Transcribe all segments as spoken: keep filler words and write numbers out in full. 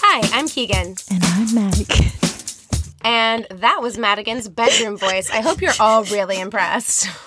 Hi, I'm Keegan. And I'm Madigan. And that was Madigan's bedroom voice. I hope you're all really impressed. I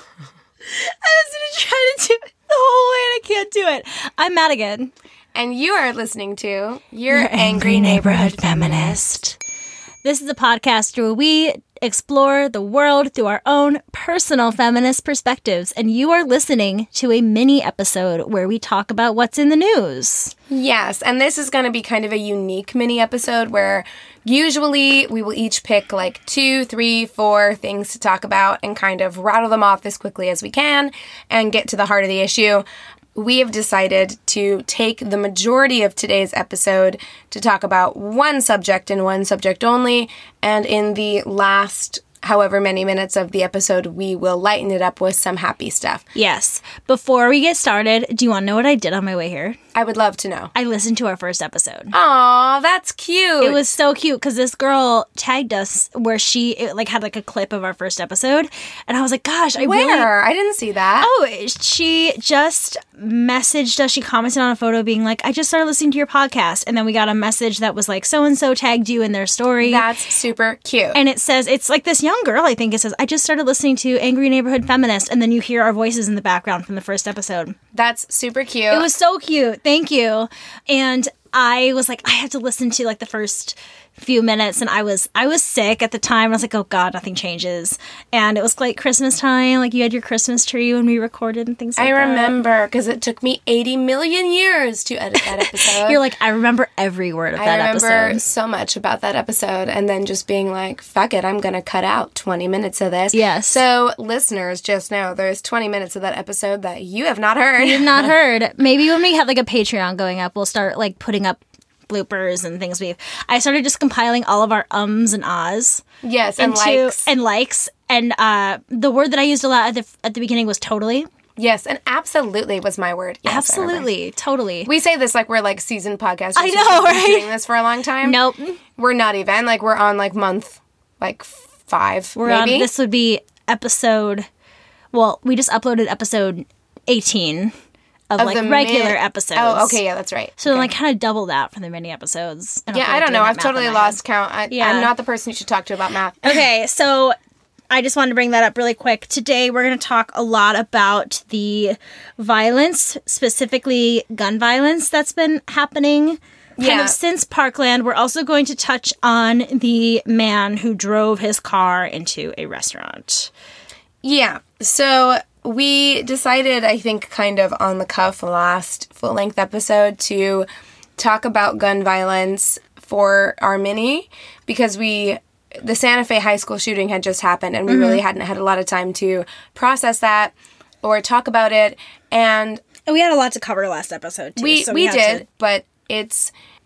was going to try to do it the whole way and I can't do it. I'm Madigan. And you are listening to Your, Your Angry, Angry Neighborhood, Neighborhood Feminist. Feminist. This is a podcast where we explore the world through our own personal feminist perspectives. And you are listening to a mini episode where we talk about what's in the news. Yes, and this is going to be kind of a unique mini episode where usually we will each pick like two, three, four things to talk about and kind of rattle them off as quickly as we can and get to the heart of the issue. We have decided to take the majority of today's episode to talk about one subject and one subject only, and in the last however many minutes of the episode, we will lighten it up with some happy stuff. Yes. Before we get started, do you want to know what I did on my way here? I would love to know. I listened to our first episode. Aw, that's cute. It was so cute because this girl tagged us where she it, like had like a clip of our first episode, and I was like, "Gosh, I Where? really." I didn't see that. Oh, she just messaged us. She commented on a photo, being like, "I just started listening to your podcast," and then we got a message that was like, "So and so tagged you in their story." That's super cute. And it says it's like this young girl. I think it says, "I just started listening to Angry Neighborhood Feminist," and then you hear our voices in the background from the first episode. That's super cute. It was so cute. Thank you. And I was like, I had to listen to like the first few minutes, and I was I was sick at the time. I was like, oh God, nothing changes. And it was like Christmas time, like you had your Christmas tree when we recorded and things like I that. remember, because it took me eighty million years to edit that episode. You're like, I remember every word of I that remember episode. so much about that episode, and then just being like, fuck it, I'm going to cut out twenty minutes of this. Yes. So, listeners, just know there's twenty minutes of that episode that you have not heard. You've not heard. Maybe when we have like a Patreon going up, we'll start like putting up bloopers and things we've I started just compiling all of our ums and ahs. Yes, and into, likes. and likes and uh the word that I used a lot at the at the beginning was totally. Yes, and absolutely was my word. Yes, Absolutely, totally. We say this like we're like seasoned podcasters. I know, We've been right? doing this for a long time. Nope. We're not even. Like, we're on like month like five, We're maybe. on this would be episode well, we just uploaded episode eighteen of, Of like the regular min- episodes. Oh, okay, yeah, that's right. So okay. like kind of double that for the mini episodes. Yeah, I don't know. I've totally lost count. I, Yeah. I'm not the person you should talk to about math. Okay, so I just wanted to bring that up really quick. Today, we're going to talk a lot about the violence, specifically gun violence that's been happening kind Yeah. of since Parkland. We're also going to touch on the man who drove his car into a restaurant. Yeah. So we decided, I think, kind of on the cuff last full-length episode to talk about gun violence for our mini because we... the Santa Fe high school shooting had just happened, and we mm-hmm. really hadn't had a lot of time to process that or talk about it. And we had a lot to cover last episode, too. We, so we, we did, to... but it's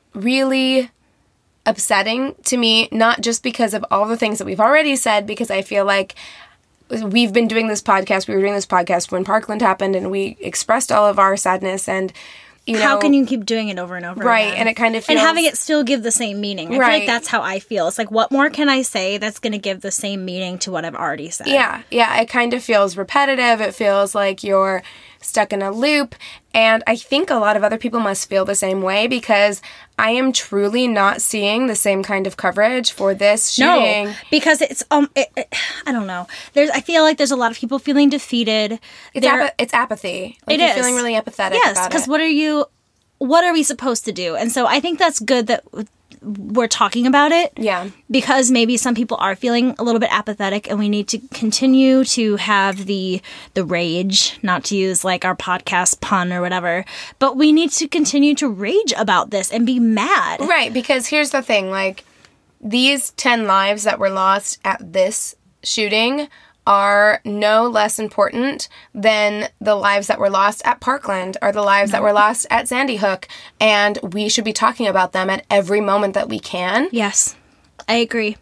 really upsetting to me, not just because of all the things that we've already said, because I feel like we've been doing this podcast, we were doing this podcast when Parkland happened, and we expressed all of our sadness, and you know, how can you keep doing it over and over right, again? and it kind of feels... And having it still give the same meaning. I right. feel like that's how I feel. It's like, what more can I say that's going to give the same meaning to what I've already said? Yeah, yeah, it kind of feels repetitive. It feels like you're stuck in a loop, and I think a lot of other people must feel the same way because I am truly not seeing the same kind of coverage for this shooting. No, because it's um, it, it, I don't know. There's, I feel like there's a lot of people feeling defeated. It's ap- it's apathy. Like it you're is feeling really apathetic. Yes, about it. because what are you? What are we supposed to do? And so I think that's good that we're talking about it. Yeah. Because maybe some people are feeling a little bit apathetic, and we need to continue to have the the rage, not to use like our podcast pun or whatever, but we need to continue to rage about this and be mad. Right, because here's the thing, like, these ten lives that were lost at this shooting are no less important than the lives that were lost at Parkland or the lives no. that were lost at Sandy Hook. And we should be talking about them at every moment that we can. Yes, I agree.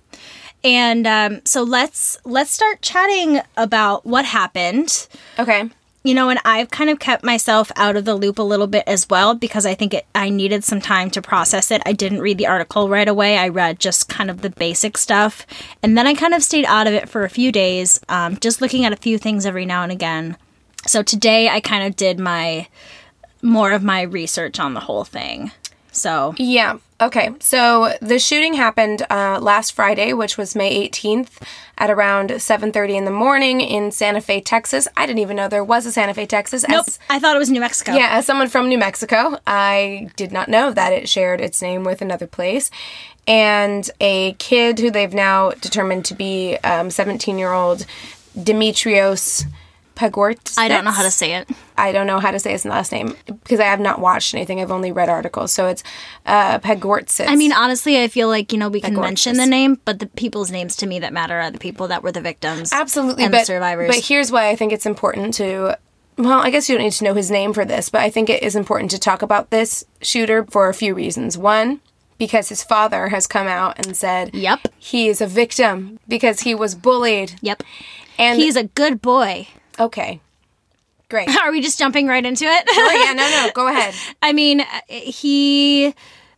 And um, so let's let's start chatting about what happened. Okay. You know, and I've kind of kept myself out of the loop a little bit as well because I think it, I needed some time to process it. I didn't read the article right away. I read just kind of the basic stuff. And then I kind of stayed out of it for a few days, um, just looking at a few things every now and again. So today I kind of did my more of my research on the whole thing. So yeah, Okay, so the shooting happened uh, last Friday, which was May eighteenth, at around seven thirty in the morning in Santa Fe, Texas. I didn't even know there was a Santa Fe, Texas. Nope, As, I thought it was New Mexico. yeah, as someone from New Mexico, I did not know that it shared its name with another place. And a kid who they've now determined to be um, seventeen-year-old Dimitrios Pagortsis. I don't know how to say it. I don't know how to say his last name because I have not watched anything. I've only read articles. So it's uh, Pagortsis. I mean, honestly, I feel like, you know, we can Pagortsis. mention the name, but the people's names to me that matter are the people that were the victims. Absolutely. And but, the survivors. But here's why I think it's important to... Well, I guess you don't need to know his name for this, but I think it is important to talk about this shooter for a few reasons. One, because his father has come out and said... Yep. He is a victim because he was bullied. Yep. And he's a good boy. Okay. Great. Are we just jumping right into it? Oh, yeah, no, no, go ahead. I mean, he...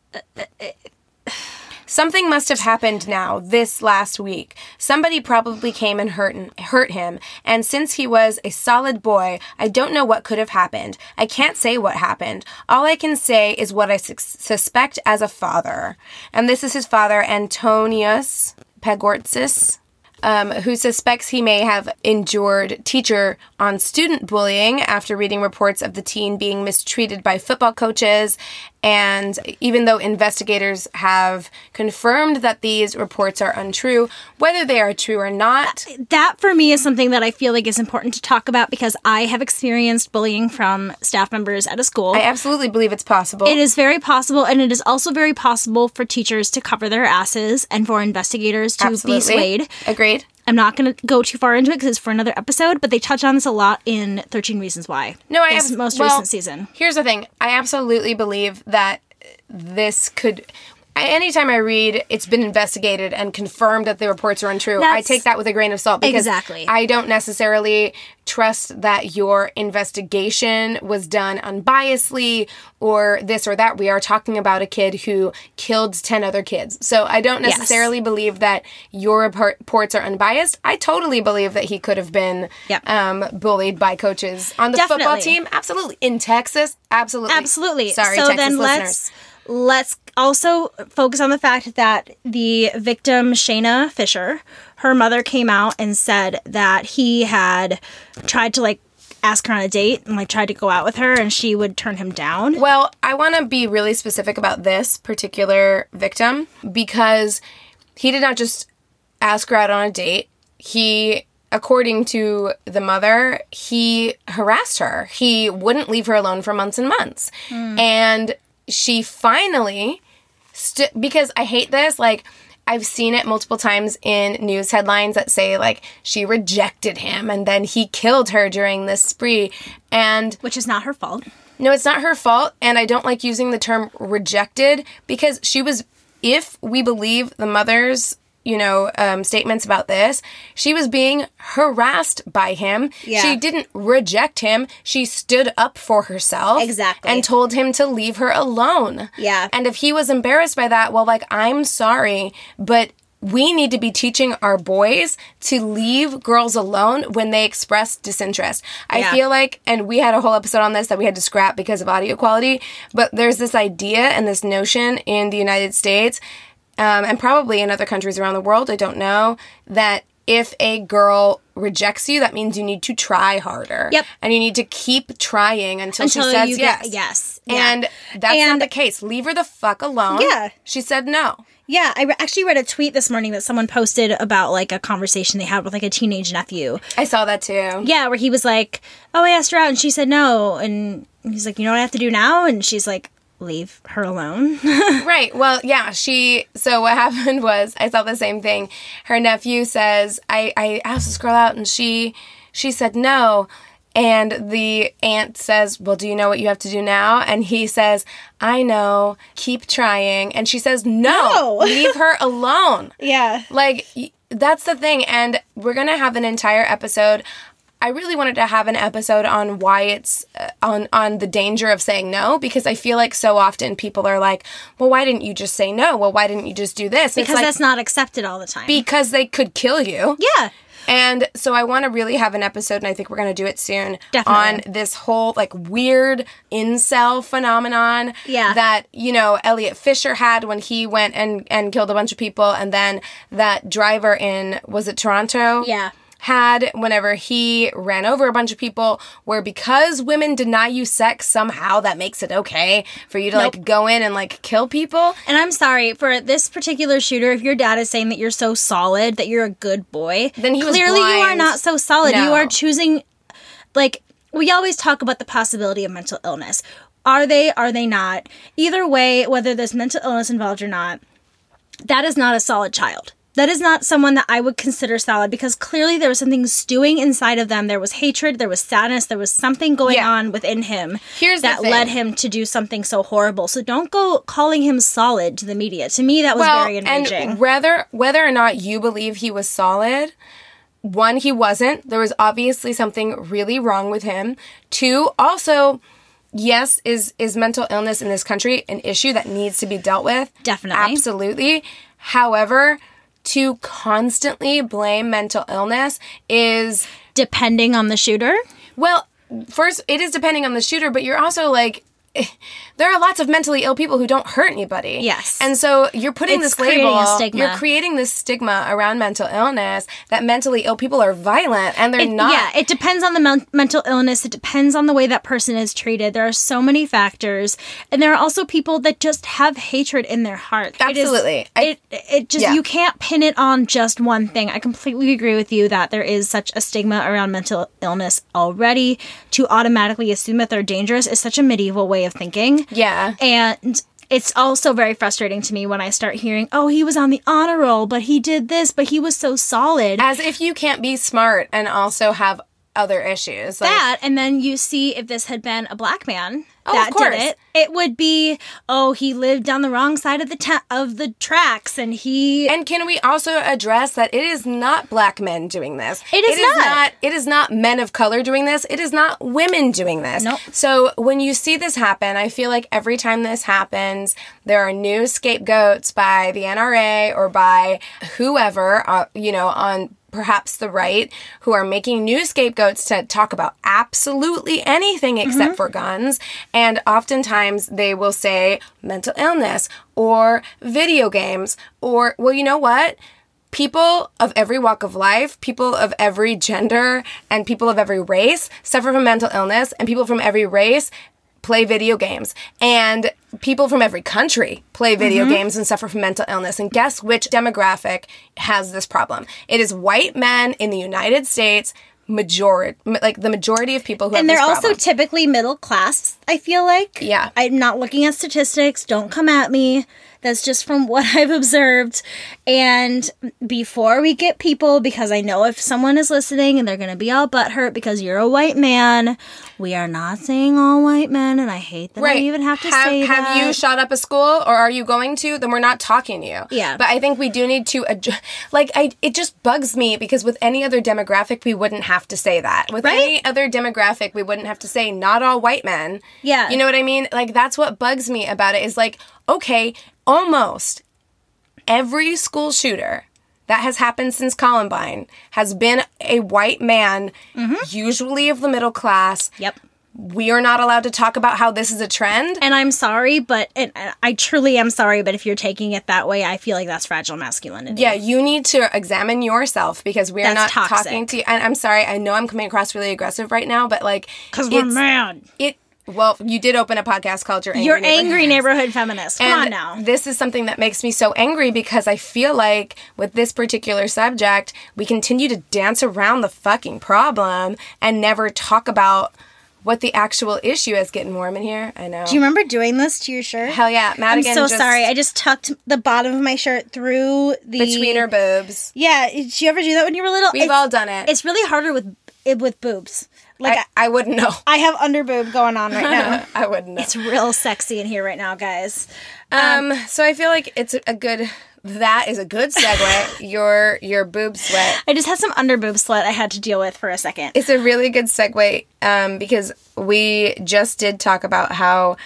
Something must have happened now, this last week. Somebody probably came and hurt, hurt him, and since he was a solid boy, I don't know what could have happened. I can't say what happened. All I can say is what I su- suspect as a father. And this is his father, Antonius Pagortsis, Um, who suspects he may have endured teacher on student bullying after reading reports of the teen being mistreated by football coaches. And even though investigators have confirmed that these reports are untrue, whether they are true or not... That, for me, is something that I feel like is important to talk about because I have experienced bullying from staff members at a school. I absolutely believe it's possible. It is very possible, and it is also very possible for teachers to cover their asses and for investigators to absolutely. be swayed. Agreed. I'm not going to go too far into it because it's for another episode, but they touch on this a lot in thirteen Reasons Why. No, I this have, most well, recent season. Here's the thing. I absolutely believe that this could... Anytime I read it's been investigated and confirmed that the reports are untrue, That's, I take that with a grain of salt because exactly. I don't necessarily trust that your investigation was done unbiasedly or this or that. We are talking about a kid who killed ten other kids. So I don't necessarily yes. believe that your reports are unbiased. I totally believe that he could have been yep. um, bullied by coaches on the Definitely. football team. Absolutely. In Texas. Absolutely. Absolutely. Sorry, so Texas then listeners. Let's, let's also focus on the fact that the victim, Shayna Fisher, her mother came out and said that he had tried to, like, ask her on a date and, like, tried to go out with her and she would turn him down. Well, I want to be really specific about this particular victim because he did not just ask her out on a date. He... According to the mother, he harassed her. He wouldn't leave her alone for months and months. Mm. And she finally, st- because I hate this, like, I've seen it multiple times in news headlines that say, like, she rejected him and then he killed her during this spree. And which is not her fault. No, it's not her fault. And I don't like using the term rejected because she was, if we believe the mother's you know, um, statements about this, she was being harassed by him. Yeah. She didn't reject him. She stood up for herself. Exactly. And told him to leave her alone. Yeah. And if he was embarrassed by that, well, like, I'm sorry, but we need to be teaching our boys to leave girls alone when they express disinterest. I yeah. feel like, and we had a whole episode on this that we had to scrap because of audio quality, but there's this idea and this notion in the United States Um, and probably in other countries around the world, I don't know, that if a girl rejects you, that means you need to try harder. Yep. And you need to keep trying until, until she says you yes. Get, yes. And yeah. that's and, not the case. Leave her the fuck alone. Yeah. She said no. Yeah, I re- actually read a tweet this morning that someone posted about, like, a conversation they had with, like, a teenage nephew. I saw that, too. Yeah, where he was like, oh, I asked her out, and she said no. And he's like, you know what I have to do now? And she's like, leave her alone. Right. Well, yeah, she, so what happened was, I saw the same thing. Her nephew says, I, I asked this girl out and she, she said no. And the aunt says, well, do you know what you have to do now? And he says, I know, keep trying. And she says, no, no. Leave her alone. Yeah. Like, that's the thing. And we're going to have an entire episode. I really wanted to have an episode on why it's uh, on on the danger of saying no, because I feel like so often people are like, well, why didn't you just say no? Well, why didn't you just do this? Because it's like, that's not accepted all the time. Because they could kill you. Yeah. And so I want to really have an episode, and I think we're going to do it soon, Definitely. on this whole, like, weird incel phenomenon Yeah. that, you know, Elliot Fisher had when he went and, and killed a bunch of people, and then that driver in, was it Toronto? Yeah. Had whenever he ran over a bunch of people, where because women deny you sex, somehow that makes it okay for you to Nope. like go in and like kill people. And I'm sorry, for this particular shooter, if your dad is saying that you're so solid, that you're a good boy, Then he was clearly you are blind. not so solid. No. You are choosing, like, we always talk about the possibility of mental illness. Are they, are they not? Either way, whether there's mental illness involved or not, that is not a solid child. That is not someone that I would consider solid, because clearly there was something stewing inside of them. There was hatred, there was sadness, there was something going Yeah. on within him Here's the that thing. led him to do something so horrible. So don't go calling him solid to the media. To me, that was Well, very enraging. and whether whether or not you believe he was solid, one, he wasn't. There was obviously something really wrong with him. Two, also, yes, is is mental illness in this country an issue that needs to be dealt with? Definitely. Absolutely. However, to constantly blame mental illness is, Depending on the shooter. well, first, it is depending on the shooter, but you're also like, there are lots of mentally ill people who don't hurt anybody. Yes. And so you're putting It's this label, creating a stigma. you're creating this stigma around mental illness that mentally ill people are violent, and they're It- not. Yeah, it depends on the men- mental illness. It depends on the way that person is treated. There are so many factors, and there are also people that just have hatred in their heart. Absolutely. It, I- is, it, it just Yeah. you can't pin it on just one thing. I completely agree with you that there is such a stigma around mental illness already. To automatically assume that they're dangerous is such a medieval way of thinking. Yeah. And it's also very frustrating to me when I start hearing, oh, he was on the honor roll, but he did this, but he was so solid. As if you can't be smart and also have other issues. Like, That, and then you see if this had been a black man Oh, that of course. did it, it would be, oh, he lived on the wrong side of the ta- of the tracks, and he. And can we also address that it is not black men doing this? It is not. It is not men of color doing this. It is not women doing this. Nope. So when you see this happen, I feel like every time this happens, there are new scapegoats by the N R A or by whoever, uh, you know, on perhaps the right, who are making new scapegoats to talk about absolutely anything except for guns. And oftentimes they will say mental illness or video games or, well, you know what? People of every walk of life, people of every gender, and people of every race suffer from mental illness, and people from every race play video games, and people from every country play video Mm-hmm. games and suffer from mental illness. And guess which demographic has this problem? It is white men in the United States, majority, like the majority of people who and have they're this also problem. typically middle class, I feel like. Yeah. I'm not looking at statistics. Don't come at me. That's just from what I've observed. And before we get people, because I know if someone is listening and they're going to be all butthurt because you're a white man, we are not saying all white men, and I hate that I even have to have, say have that. you shot up a school, or are you going to? Then we're not talking to you. Yeah. But I think we do need to adjust. Like, I, it just bugs me because with any other demographic, we wouldn't have to say that. With Right? any other demographic, we wouldn't have to say not all white men. Yeah. You know what I mean? Like, that's what bugs me about it is like, okay, almost every school shooter that has happened since Columbine has been a white man, usually of the middle class. Yep. We are not allowed to talk about how this is a trend. And I'm sorry, but and and I truly am sorry, but if you're taking it that way, I feel like that's fragile masculinity. Yeah, you need to examine yourself because we are That's not toxic. talking to you. And I'm sorry, I know I'm coming across really aggressive right now, but like, Because we're it's- mad. It. Well, you did open a podcast called Your Angry You're Neighborhood. angry neighborhood feminist. Come And on now. this is something that makes me so angry because I feel like with this particular subject, we continue to dance around the fucking problem and never talk about what the actual issue is. Getting warm in here. I know. Do you remember doing this to your shirt? Hell yeah, I'm Madigan. so just sorry. I just tucked the bottom of my shirt through the between her boobs. Yeah, did you ever do that when you were little? We've it's, all done it. It's really harder with it with boobs. Like I, I wouldn't know. I, I have under boob going on right now. I wouldn't know. It's real sexy in here right now, guys. Um, so I feel like it's a good. That is a good segue. your your boob sweat. I just had some under boob sweat I had to deal with for a second. It's a really good segue um, because we just did talk about how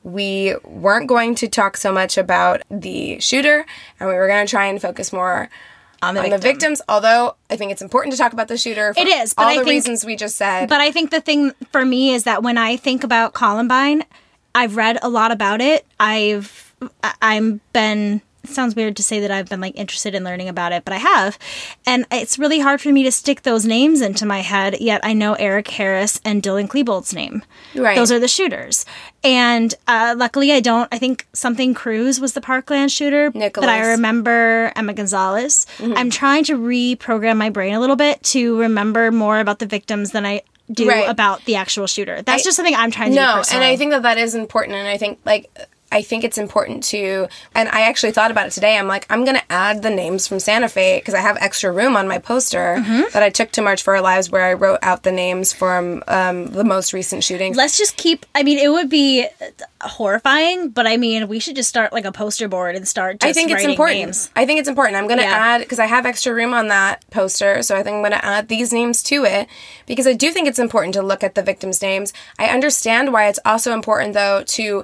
we weren't going to talk so much about the shooter, and we were going to try and focus more on the on victim. the victims, although I think it's important to talk about the shooter for It is, but all I the think- reasons we just said. But I think the thing for me is that when I think about Columbine, I've read a lot about it. I've I'm been it sounds weird to say that I've been like interested in learning about it, but I have. And it's really hard for me to stick those names into my head, yet I know Eric Harris and Dylan Klebold's name. Right. Those are the shooters. And uh, luckily I don't, I think something Cruz was the Parkland shooter. Nicholas. But I remember Emma Gonzalez. Mm-hmm. I'm trying to reprogram my brain a little bit to remember more about the victims than I do Right. about the actual shooter. That's I- just something I'm trying to do No, personally. and I think that that is important, and I think, like, I think it's important to, and I actually thought about it today. I'm like, I'm going to add the names from Santa Fe because I have extra room on my poster Mm-hmm. that I took to March for Our Lives where I wrote out the names from um, the most recent shootings. Let's just keep, I mean, it would be horrifying, but I mean, we should just start like a poster board and start just I think it's writing important. names. I think it's important. I'm going to Yeah. add, because I have extra room on that poster, so I think I'm going to add these names to it because I do think it's important to look at the victims' names. I understand why it's also important, though, to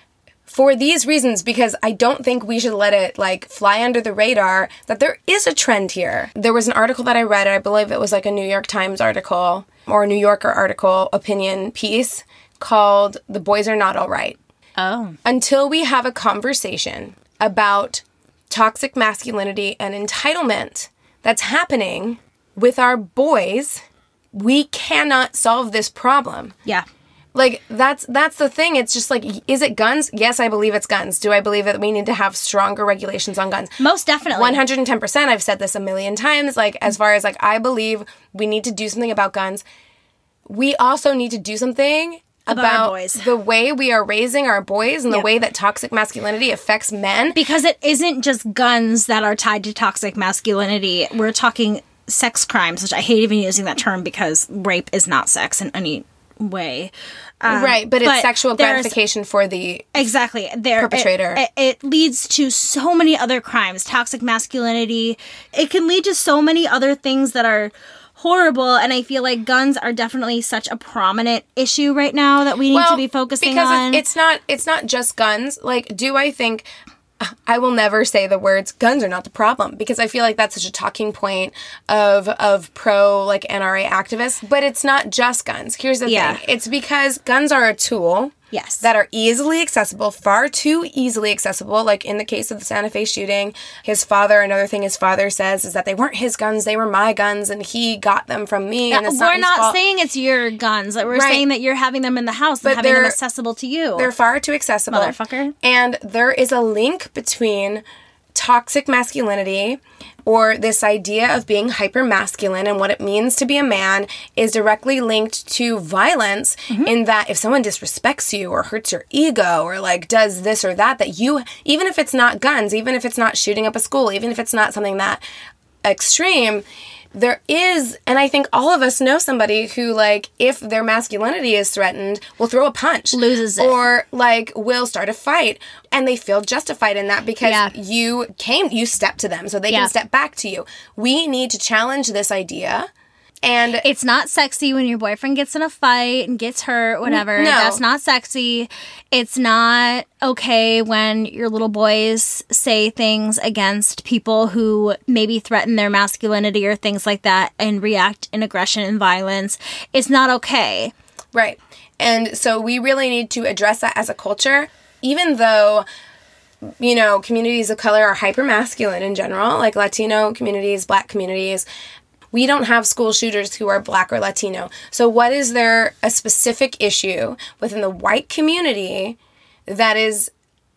for these reasons, because I don't think we should let it like fly under the radar that there is a trend here. There was an article that I read, I believe it was like a New York Times article or a New Yorker article, opinion piece called "The Boys Are Not All Right." Oh. Until we have a conversation about toxic masculinity and entitlement that's happening with our boys, we cannot solve this problem. Yeah. Like, that's that's the thing. It's just like, is it guns? Yes, I believe it's guns. Do I believe that we need to have stronger regulations on guns? Most definitely. one hundred ten percent. I've said this a million times. Like, as far as, like, I believe we need to do something about guns. We also need to do something About about, our boys. the way we are raising our boys and the Yep. way that toxic masculinity affects men. Because it isn't just guns that are tied to toxic masculinity. We're talking sex crimes, which I hate even using that term because rape is not sex in any way. Um, right, but it's but sexual there's- gratification for the... Exactly. There, Perpetrator. It, it, it leads to so many other crimes. Toxic masculinity. It can lead to so many other things that are horrible. And I feel like guns are definitely such a prominent issue right now that we need to be focusing because on. it- it's not it's not just guns. Like, do I think... I will never say the words guns are not the problem because I feel like that's such a talking point of of pro like N R A activists, but it's not just guns. Here's the Yeah. thing. It's because guns are a tool Yes. that are easily accessible, far too easily accessible. Like in the case of the Santa Fe shooting, his father, another thing his father says is that they weren't his guns, they were my guns and he got them from me and it's not We're his not fault. saying it's your guns. Like, we're Right. saying that you're having them in the house and But having them they're- accessible to you. They're far too accessible. Motherfucker. And there is a link between toxic masculinity or this idea of being hyper masculine and what it means to be a man is directly linked to violence in that if someone disrespects you or hurts your ego or like does this or that, that you, even if it's not guns, even if it's not shooting up a school, even if it's not something that extreme, there is, and I think all of us know somebody who, like, if their masculinity is threatened, will throw a punch. Loses it. Or, like, will start a fight. And they feel justified in that because Yeah. you came, you stepped to them so they Yeah. can step back to you. We need to challenge this idea. And It's not sexy when your boyfriend gets in a fight and gets hurt, whatever. No. That's not sexy. It's not okay when your little boys say things against people who maybe threaten their masculinity or things like that and react in aggression and violence. It's not okay. Right. And so we really need to address that as a culture, even though, you know, communities of color are hyper masculine in general, like Latino communities, Black communities. We don't have school shooters who are Black or Latino. So what is there a specific issue within the white community that is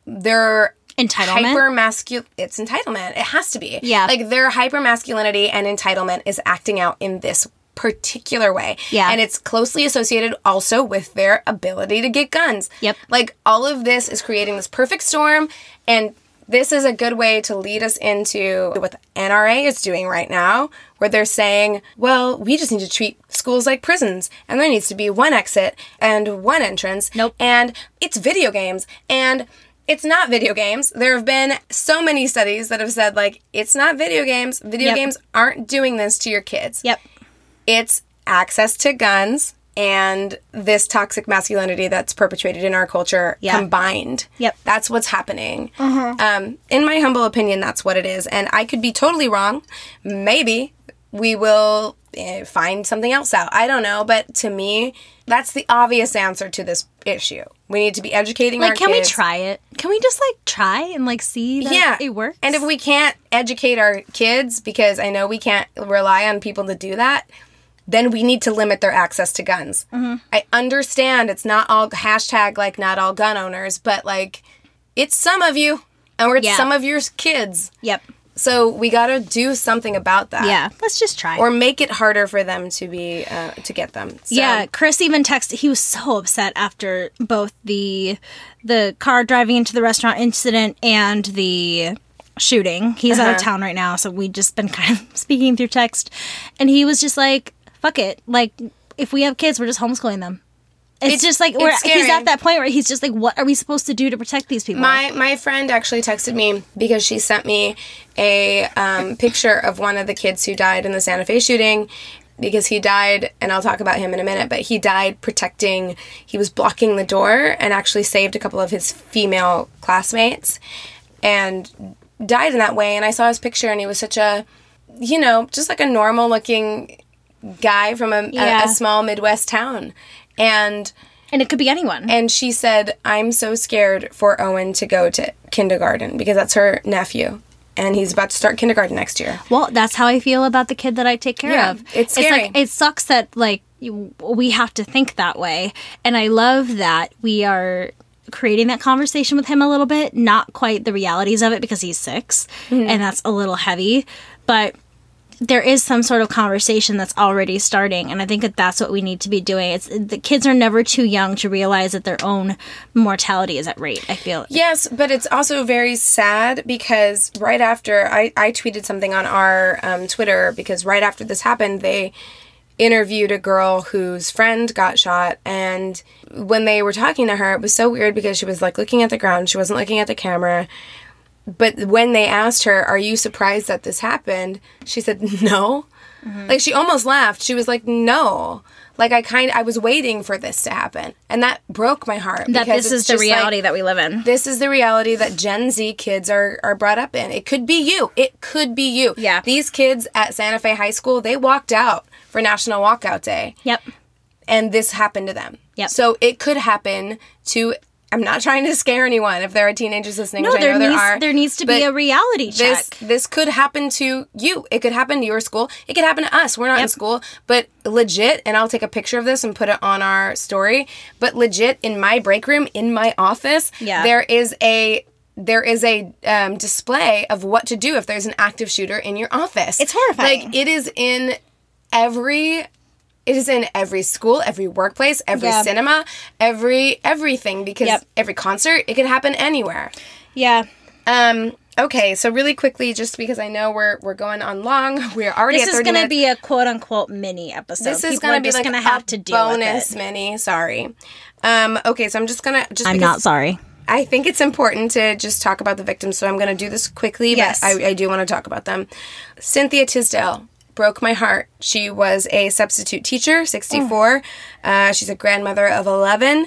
their Entitlement? hyper masculine? It's entitlement. It has to be. Yeah. Like their hyper masculinity and entitlement is acting out in this particular way. Yeah. And it's closely associated also with their ability to get guns. Yep. Like all of this is creating this perfect storm, and this is a good way to lead us into what the N R A is doing right now, where they're saying, well, we just need to treat schools like prisons, and there needs to be one exit and one entrance. Nope. And it's video games. And it's not video games. There have been so many studies that have said, like, it's not video games. Video Yep. games aren't doing this to your kids. Yep. It's access to guns and this toxic masculinity that's perpetuated in our culture Yeah. combined. Yep. That's what's happening. Um, in my humble opinion, that's what it is. And I could be totally wrong. Maybe we will eh, find something else out. I don't know. But to me, that's the obvious answer to this issue. We need to be educating Like, our can kids. we try it? Can we just, like, try and, like, see that Yeah. it works? And if we can't educate our kids, because I know we can't rely on people to do that, then we need to limit their access to guns. Mm-hmm. I understand it's not all hashtag like not all gun owners, but like it's some of you, or it's Yeah. some of your kids. Yep. So we got to do something about that. Yeah. Let's just try. Or make it harder for them to be uh, to get them. So, Yeah, Chris even texted. He was so upset after both the the car driving into the restaurant incident and the shooting. He's out of Uh-huh. town right now, so we just been kind of speaking through text. And he was just like, "Fuck it! Like, if we have kids, we're just homeschooling them." It's, It's- just like it's we're, he's scary. at that point where he's just like, "What are we supposed to do to protect these people?" My my friend actually texted me because she sent me a um, picture of one of the kids who died in the Santa Fe shooting, because he died, and I'll talk about him in a minute, but he died protecting, he was blocking the door and actually saved a couple of his female classmates and died in that way. And I saw his picture, and he was such a, you know, just like a normal looking guy from a, Yeah. a, a small Midwest town. And and it could be anyone. and she said, I'm so scared for Owen to go to kindergarten because that's her nephew. And he's about to start kindergarten next year. Well, that's how I feel about the kid that I take care Yeah, of. it's scary. like it sucks that like you, we have to think that way, and I love that we are creating that conversation with him a little bit. Not quite the realities of it because he's six, Mm-hmm. and that's a little heavy, but there is some sort of conversation that's already starting, and I think that that's what we need to be doing. It's the kids are never too young to realize that their own mortality is at rate. I feel Yes, but it's also very sad because right after, I, I tweeted something on our um, Twitter because right after this happened, they interviewed a girl whose friend got shot, and when they were talking to her, it was so weird because she was like looking at the ground, she wasn't looking at the camera. But when they asked her, are you surprised that this happened? She said, no. Mm-hmm. Like, she almost laughed. She was like, no. Like, I kind I was waiting for this to happen. And that broke my heart. that because this it's is the just like, reality that we live in. this is the reality that Gen Z kids are, are brought up in. It could be you. It could be you. Yeah. These kids at Santa Fe High School, they walked out for National Walkout Day. Yep. And this happened to them. Yep. So it could happen to... I'm not trying to scare anyone if there are teenagers listening, No, which I there know needs there are. there needs to be but a reality check. This this could happen to you. It could happen to your school. It could happen to us. We're not in Yep. school, but legit, and I'll take a picture of this and put it on our story, but legit in my break room, in my office, Yeah. there is a there is a um, display of what to do if there's an active shooter in your office. It's horrifying. Like, it is in every It is in every school, every workplace, every Yeah. cinema, every everything, because Yep. every concert, it could happen anywhere. Yeah. Um, okay, so really quickly, just because I know we're we're going on long, we're already This at is thirty going to minutes. be a quote unquote mini episode. This is People going are to be just like gonna a have to deal bonus with it. mini. Sorry. Um, okay, so I'm just gonna just I'm because not sorry. I think it's important to just talk about the victims, so I'm going to do this quickly, Yes. but I, I do want to talk about them. Cynthia Tisdale broke my heart. She was a substitute teacher, sixty-four. Uh, she's a grandmother of eleven.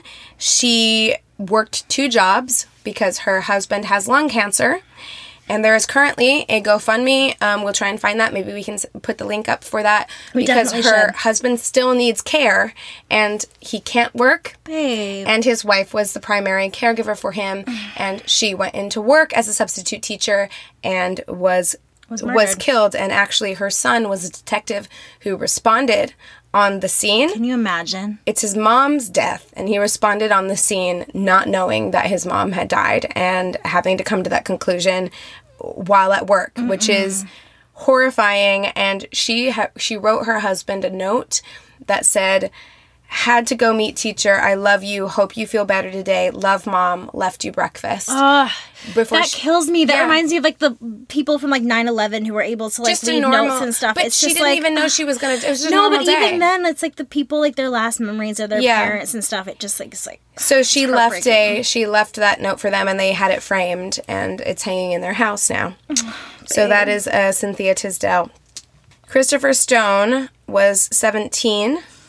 She worked two jobs because her husband has lung cancer. And there is currently a GoFundMe. Um, we'll try and find that. Maybe we can s- put the link up for that. We because definitely her should. husband still needs care and he can't work. Babe. And his wife was the primary caregiver for him. And she went into work as a substitute teacher and was Was was, murdered. killed. And actually, her son was a detective who responded on the scene. Can you imagine? It's his mom's death, and he responded on the scene not knowing that his mom had died and having to come to that conclusion while at work, mm-hmm. which is horrifying. And she ha- she wrote her husband a note that said, "Had to go meet teacher. I love you. Hope you feel better today. Love, mom. Left you breakfast." Ugh, Before that she- kills me. That Yeah. reminds me of like the people from like nine eleven who were able to like just a leave normal notes and stuff. But it's she just didn't like, even know she was gonna. It was just a no, normal but day. even then, it's like the people like their last memories of their Yeah. parents and stuff. It just like it's like So she It's left heartbreaking. a she left that note for them, and they had it framed, and it's hanging in their house now. So that is uh, Cynthia Tisdale. Christopher Stone was seventeen,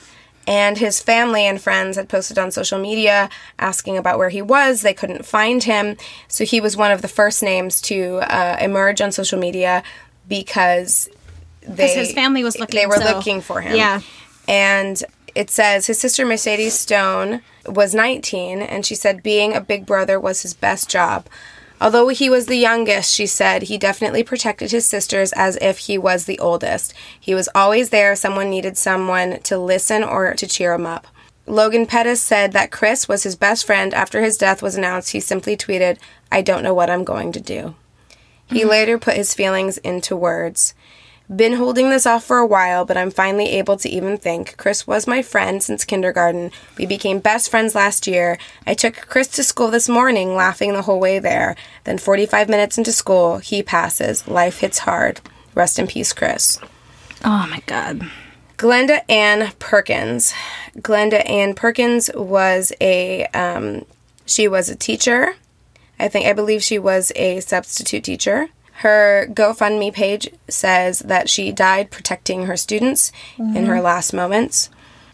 And his family and friends had posted on social media asking about where he was. They couldn't find him. So he was one of the first names to uh, emerge on social media because they, his family was looking. They were so, looking for him. Yeah. And it says his sister Mercedes Stone was nineteen, and she said being a big brother was his best job. Although he was the youngest, she said, he definitely protected his sisters as if he was the oldest. He was always there if someone needed someone to listen or to cheer him up. Logan Pettis said that Chris was his best friend. After his death was announced, he simply tweeted, "I don't know what I'm going to do." He mm-hmm. later put his feelings into words. "Been holding this off for a while, but I'm finally able to even think. Chris was my friend since kindergarten. We became best friends last year. I took Chris to school this morning, laughing the whole way there. Then forty-five minutes into school, he passes. Life hits hard. Rest in peace, Chris." Oh, my God. Glenda Ann Perkins. Glenda Ann Perkins was a, um, she was a teacher. I think, I believe she was a substitute teacher. Her GoFundMe page says that she died protecting her students mm-hmm. in her last moments.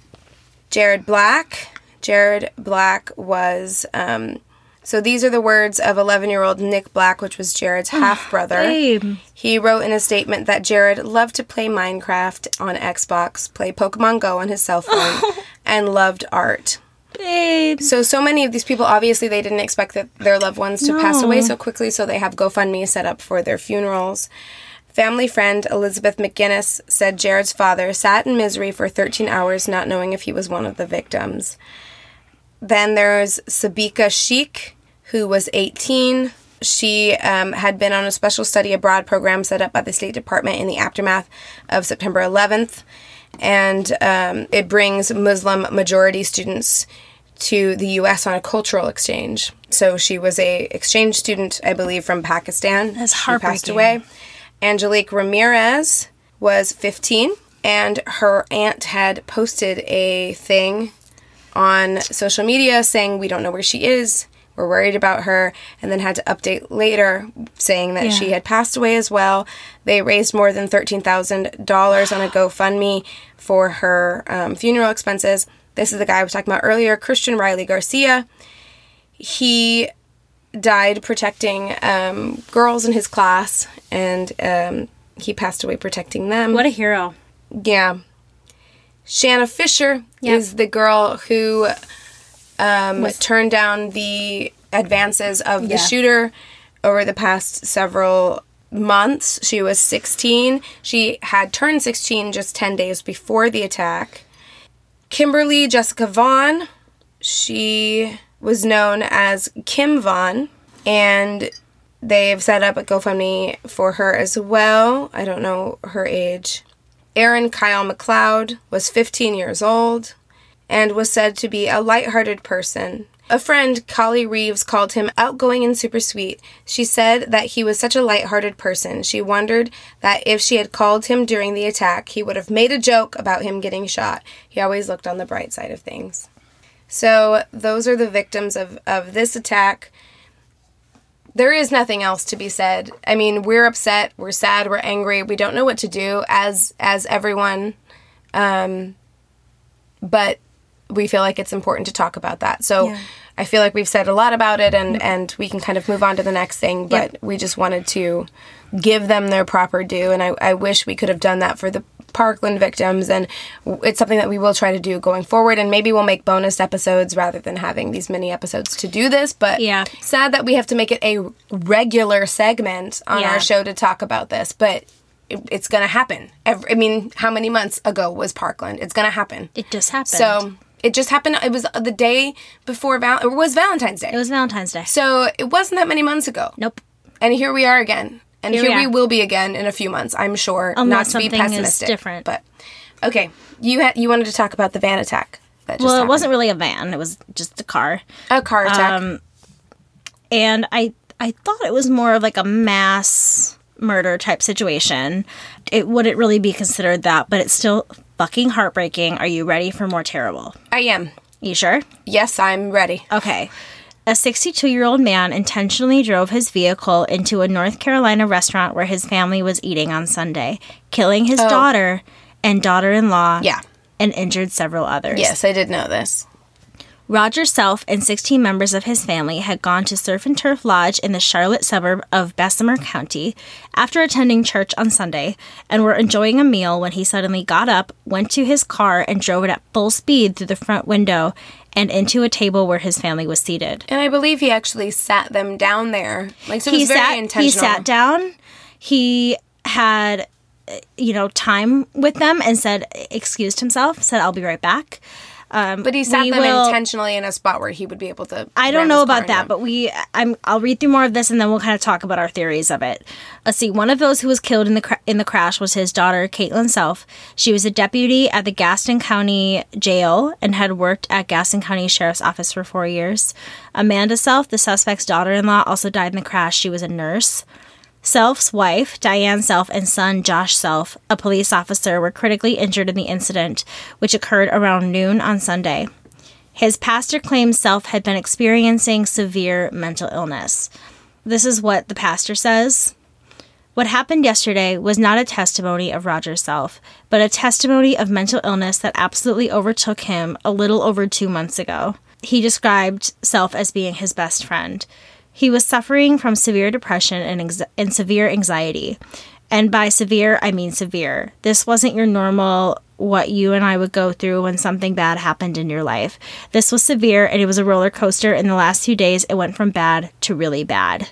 Jared Black. Jared Black was, um, so these are the words of eleven-year-old Nick Black, which was Jared's half-brother. Babe. He wrote in a statement that Jared loved to play Minecraft on Xbox, play Pokemon Go on his cell phone, and loved art. Babe. So, so many of these people, obviously, they didn't expect that their loved ones to no. pass away so quickly, so they have GoFundMe set up for their funerals. Family friend Elizabeth McGinnis said Jared's father sat in misery for thirteen hours, not knowing if he was one of the victims. Then there's Sabika Sheikh, who was eighteen. She um, had been on a special study abroad program set up by the State Department in the aftermath of September eleventh. And um, it brings Muslim majority students to the U S on a cultural exchange. So she was a exchange student, I believe, from Pakistan. That's heartbreaking. She passed away. Angelique Ramirez was fifteen, and her aunt had posted a thing on social media saying, "We don't know where she is. We're worried about her," and then had to update later saying that yeah. she had passed away as well. They raised more than thirteen thousand dollars on a GoFundMe for her um, funeral expenses. This is the guy I was talking about earlier, Christian Riley Garcia. He died protecting um, girls in his class, and um, he passed away protecting them. What a hero. Yeah. Shanna Fisher yep. is the girl who um, Was- turned down the advances of the yeah. shooter over the past several months. She was sixteen. She had turned sixteen just ten days before the attack. Kimberly Jessica Vaughn, she was known as Kim Vaughn, and they've set up a GoFundMe for her as well. I don't know her age. Aaron Kyle McLeod was fifteen years old and was said to be a lighthearted person. A friend, Collie Reeves, called him outgoing and super sweet. She said that he was such a lighthearted person. She wondered that if she had called him during the attack, he would have made a joke about him getting shot. He always looked on the bright side of things. So those are the victims of, of this attack. There is nothing else to be said. I mean, we're upset, we're sad, we're angry. We don't know what to do as as everyone. Um, but we feel like it's important to talk about that. So yeah. I feel like we've said a lot about it, and, yep. and we can kind of move on to the next thing. But yep. we just wanted to give them their proper due. And I, I wish we could have done that for the Parkland victims. And it's something that we will try to do going forward. And maybe we'll make bonus episodes rather than having these mini episodes to do this. But yeah. sad that we have to make it a regular segment on yeah. our show to talk about this. But it, it's going to happen. Every, I mean, how many months ago was Parkland? It's going to happen. It just happened. So it just happened. It was the day before Val. It was Valentine's Day. It was Valentine's Day. So it wasn't that many months ago. Nope. And here we are again. And here, here we, we will be again in a few months, I'm sure. Unless not to be something pessimistic, is different. But okay, you had you wanted to talk about the van attack. That just well, it happened. wasn't really a van; it was just a car. A car attack. Um, and I I thought it was more of like a mass murder type situation. It wouldn't really be considered that, but it's still fucking heartbreaking. Are you ready for more terrible? I am. You sure? Yes, I'm ready. Okay. A sixty-two-year-old man intentionally drove his vehicle into a North Carolina restaurant where his family was eating on Sunday, killing his oh. daughter and daughter-in-law yeah. and injured several others. Yes, I did know this. Roger Self and sixteen members of his family had gone to Surf and Turf Lodge in the Charlotte suburb of Bessemer County after attending church on Sunday and were enjoying a meal when he suddenly got up, went to his car, and drove it at full speed through the front window and into a table where his family was seated. And I believe he actually sat them down there. Like, so it was he very sat, intentional. He sat down. He had, you know, time with them and said, excused himself, said, I'll be right back. Um, but he sat them will, intentionally in a spot where he would be able to. I don't know about that, but we. I'm. I'll read through more of this, and then we'll kind of talk about our theories of it. Let's see. One of those who was killed in the cra- in the crash was his daughter, Caitlin Self. She was a deputy at the Gaston County Jail and had worked at Gaston County Sheriff's Office for four years. Amanda Self, the suspect's daughter-in-law, also died in the crash. She was a nurse. Self's wife, Diane Self, and son, Josh Self, a police officer, were critically injured in the incident, which occurred around noon on Sunday. His pastor claims Self had been experiencing severe mental illness. This is what the pastor says. What happened yesterday was not a testimony of Roger's Self, but a testimony of mental illness that absolutely overtook him a little over two months ago. He described Self as being his best friend. He was suffering from severe depression and, ex- and severe anxiety. And by severe, I mean severe. This wasn't your normal, what you and I would go through when something bad happened in your life. This was severe, and it was a roller coaster. In the last few days, it went from bad to really bad.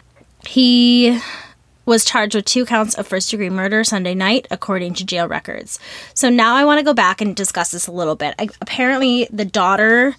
He was charged with two counts of first-degree murder Sunday night, according to jail records. So now I want to go back and discuss this a little bit. I, apparently, the daughter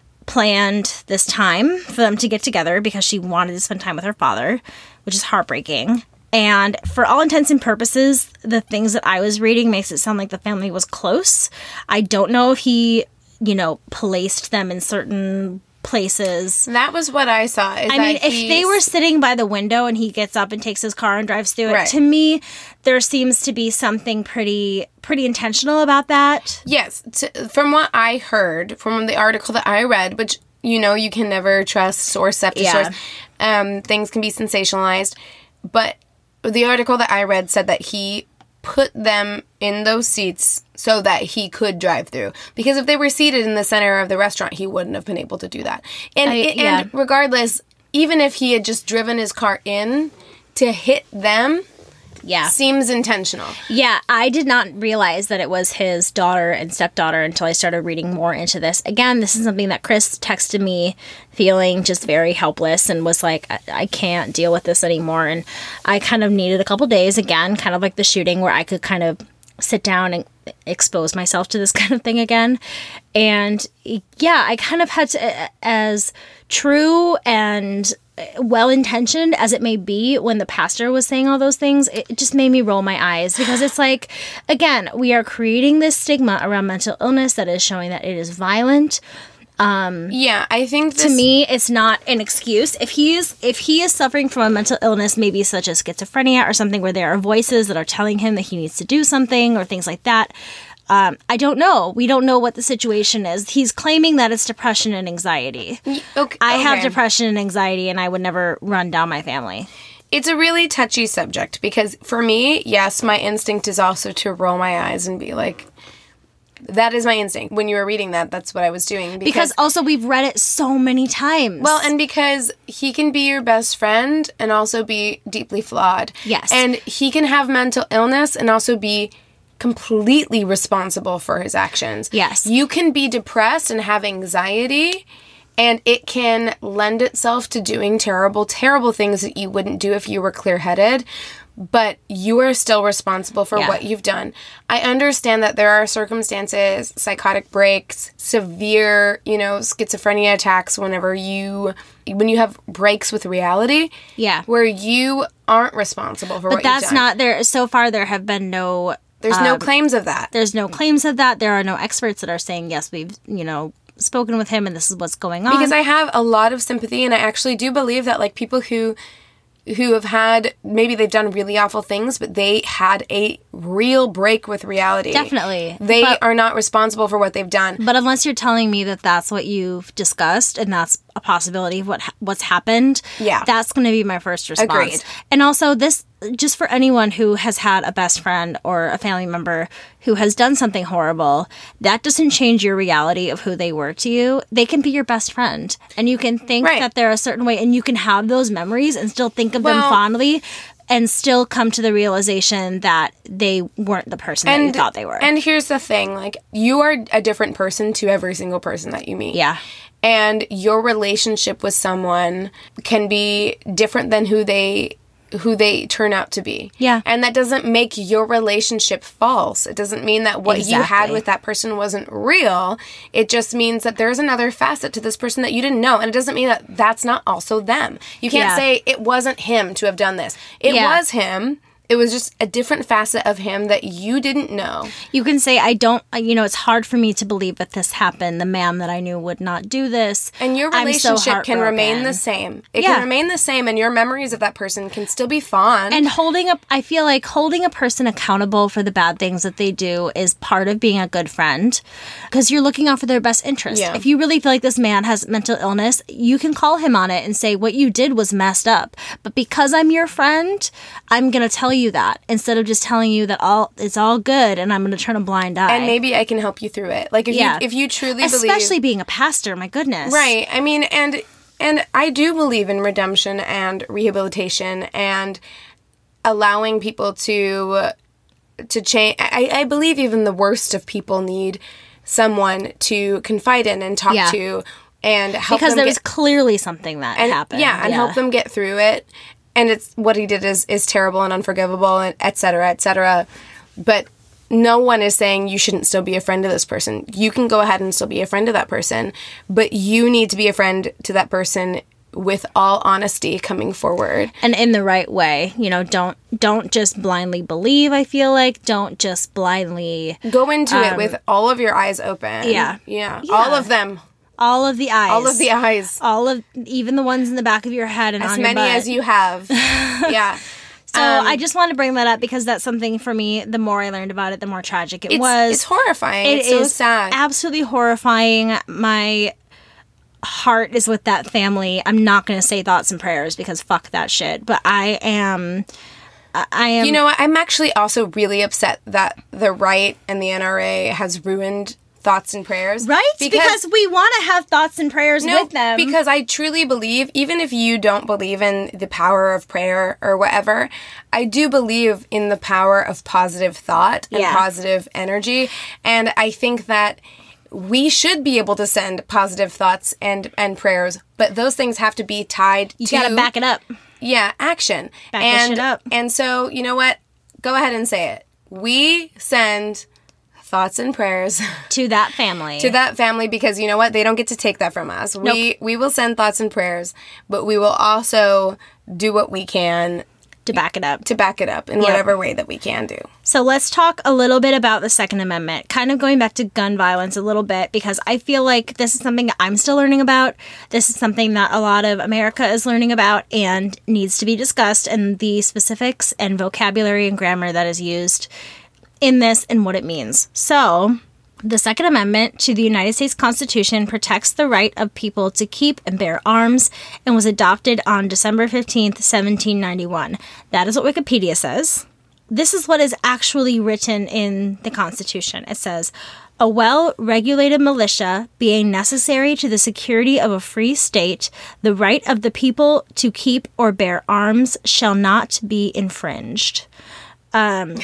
planned this time for them to get together because she wanted to spend time with her father, which is heartbreaking. And for all intents and purposes, the things that I was reading makes it sound like the family was close. I don't know if he, you know, placed them in certain places. That was what I saw. I mean, if they were sitting by the window and he gets up and takes his car and drives through it, right. To me, there seems to be something pretty pretty intentional about that. Yes. To, from what I heard, from the article that I read, which, you know, you can never trust source after Yeah. source. Um, things can be sensationalized. But the article that I read said that he put them in those seats so that he could drive through. Because if they were seated in the center of the restaurant, he wouldn't have been able to do that. And, I, it, yeah. and regardless, even if he had just driven his car in to hit them, Yeah. seems intentional. Yeah, I did not realize that it was his daughter and stepdaughter until I started reading more into this. Again, this is something that Chris texted me feeling just very helpless and was like, I, I can't deal with this anymore. And I kind of needed a couple days, again, kind of like the shooting, where I could kind of sit down and expose myself to this kind of thing again. And yeah, I kind of had to, as true and well-intentioned as it may be when the pastor was saying all those things, it just made me roll my eyes, because it's like, again, we are creating this stigma around mental illness that is showing that it is violent. Um, yeah, I think this, to me, it's not an excuse. If he is, if he is suffering from a mental illness, maybe such as schizophrenia or something, where there are voices that are telling him that he needs to do something or things like that. Um, I don't know. We don't know what the situation is. He's claiming that it's depression and anxiety. Okay, I have okay. depression and anxiety, and I would never run down my family. It's a really touchy subject, because for me, yes, my instinct is also to roll my eyes and be like, that is my instinct. When you were reading that, that's what I was doing. Because, Because also we've read it so many times. well, and because he can be your best friend and also be deeply flawed. Yes. And he can have mental illness and also be completely responsible for his actions. Yes. You can be depressed and have anxiety, and it can lend itself to doing terrible, terrible things that you wouldn't do if you were clear-headed, but you are still responsible for Yeah. what you've done. I understand that there are circumstances, psychotic breaks, severe, you know, schizophrenia attacks whenever you, when you have breaks with reality, Yeah. where you aren't responsible for but what you've that's done. not there. So far, there have been no. There's no um, claims of that. There's no claims of that. There are no experts that are saying, yes, we've, you know, spoken with him and this is what's going on. Because I have a lot of sympathy, and I actually do believe that, like, people who who have had, maybe they've done really awful things, but they had a real break with reality. Definitely. They But- are not responsible for what they've done. But unless you're telling me that that's what you've discussed and that's a possibility of what ha- what's happened, Yeah. that's going to be my first response. Agreed. And also, this just for anyone who has had a best friend or a family member who has done something horrible, that doesn't change your reality of who they were to you. They can be your best friend, and you can think Right. that they're a certain way, and you can have those memories and still think of them Well- fondly, and still come to the realization that they weren't the person that you thought they were. And here's the thing, like, you are a different person to every single person that you meet. Yeah. And your relationship with someone can be different than who they who they turn out to be. Yeah. And that doesn't make your relationship false. It doesn't mean that what you had Exactly. with that person wasn't real. It just means that there's another facet to this person that you didn't know. And it doesn't mean that that's not also them. You can't Yeah. say it wasn't him to have done this. It Yeah. was him. It was just a different facet of him that you didn't know. You can say, I don't, you know, it's hard for me to believe that this happened. The man that I knew would not do this. And your I'm so relationship can remain heartbroken. the same. It Yeah. can remain the same, and your memories of that person can still be fond. And holding up, I feel like holding a person accountable for the bad things that they do is part of being a good friend, because you're looking out for their best interest. Yeah. If you really feel like this man has mental illness, you can call him on it and say, what you did was messed up. But because I'm your friend, I'm going to tell you that instead of just telling you that all it's all good and I'm going to turn a blind eye. And maybe I can help you through it. Like if Yeah. you if you truly Especially believe, being a pastor, my goodness. right? I mean, and and I do believe in redemption and rehabilitation and allowing people to to change. I, I believe even the worst of people need someone to confide in and talk Yeah. to and help Because them there get, was clearly something that and, happened. Yeah, and help them get through it. And it's what he did is is terrible and unforgivable, and et cetera, et cetera. But no one is saying you shouldn't still be a friend to this person. You can go ahead and still be a friend to that person, but you need to be a friend to that person with all honesty coming forward. And in the right way. You know, don't don't just blindly believe, I feel like. Don't just blindly Go into it with all of your eyes open. yeah. yeah. Yeah. All of them. all of the eyes. All of the eyes. all of even the ones in the back of your head and As on many your butt. as you have. Yeah. So Um, I just want to bring that up because that's something for me. The more I learned about it, the more tragic it It's, was. it's horrifying. It it's so is sad. absolutely horrifying. My heart is with that family. I'm not going to say thoughts and prayers because fuck that shit. But I am. I I am. You know what? I'm actually also really upset that the right and the N R A has ruined thoughts and prayers. right? Because, we want to have thoughts and prayers no, with them. because I truly believe, even if you don't believe in the power of prayer or whatever, I do believe in the power of positive thought and Yeah. positive energy. And I think that we should be able to send positive thoughts and, and prayers, but those things have to be tied you to got to back it up. Yeah, action. Back that and, shit up. And so, you know what? Go ahead and say it. We send thoughts and prayers To that family. to that family because you know what? They don't get to take that from us. We we will send thoughts and prayers, but we will also do what we can to back it up. to back it up in whatever way that we can do. So let's talk a little bit about the Second Amendment, kind of going back to gun violence a little bit, because I feel like this is something that I'm still learning about. This is something that a lot of America is learning about and needs to be discussed, and the specifics and vocabulary and grammar that is used in this and what it means. So, the Second Amendment to the United States Constitution protects the right of people to keep and bear arms and was adopted on December fifteenth, seventeen ninety-one. That is what Wikipedia says. This is what is actually written in the Constitution. It says, a well-regulated militia being necessary to the security of a free state, the right of the people to keep or bear arms shall not be infringed. Um,